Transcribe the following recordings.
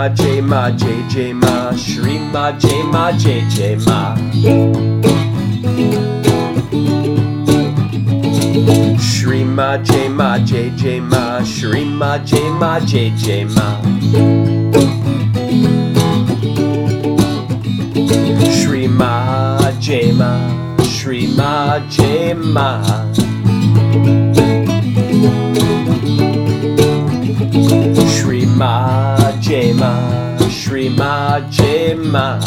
Ma J Ma J J Ma Shri Ma J Ma J J Ma Shri Ma J Ma J J Ma Shri Ma J Ma J J Ma Shri Ma J Ma Shri Ma J Ma Shri Ma J Ma Shri Ma J Ma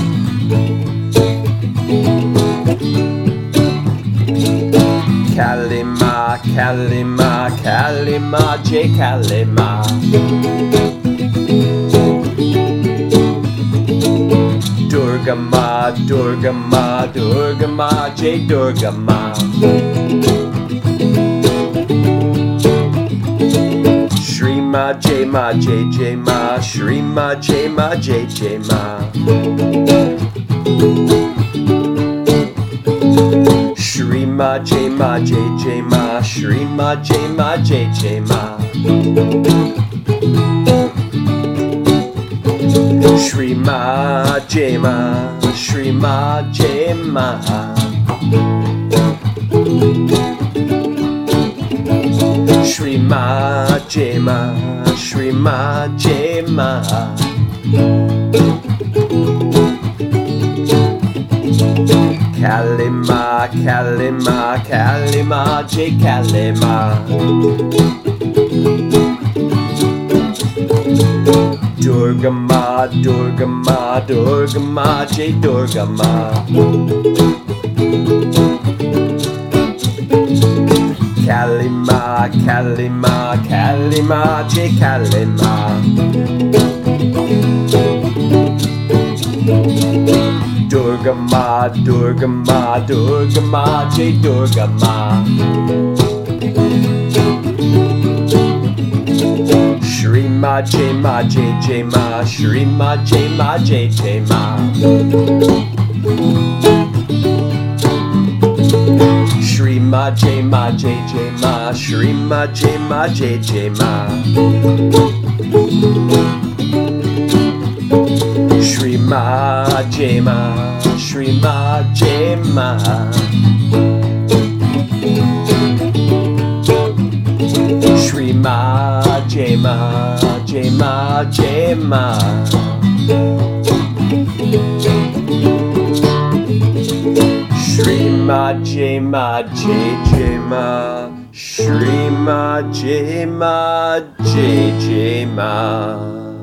Kalima Kalima Kalima J Kalima Durga Ma Durga Ma Durga Ma J Durga Ma Shri Ma J Ma J J Ma Shri Ma J Ma J J Ma Shri Ma J Ma J J Ma Shri Ma J Ma J J Ma Shri Ma J Ma Shri Ma J Ma Shri Ma J Ma Shri Ma J Ma Kalima Kalima Kalima J Kalima Durga Ma Durga Ma Durga Ma J Durga Ma Kalima Kalima Kalima J Kalima Durga Ma Durga Ma Durga Ma J Durga Ma Shri Ma J Ma J J Ma Shri Ma J Ma J J Ma Shri Ma J Ma J J Ma Shri Ma J Ma J J Ma Shri Ma J Ma Shri Ma J Ma Shri Ma J Ma J Ma J Ma Shri Ma J Ma J J Ma Shri Ma J Ma J J Ma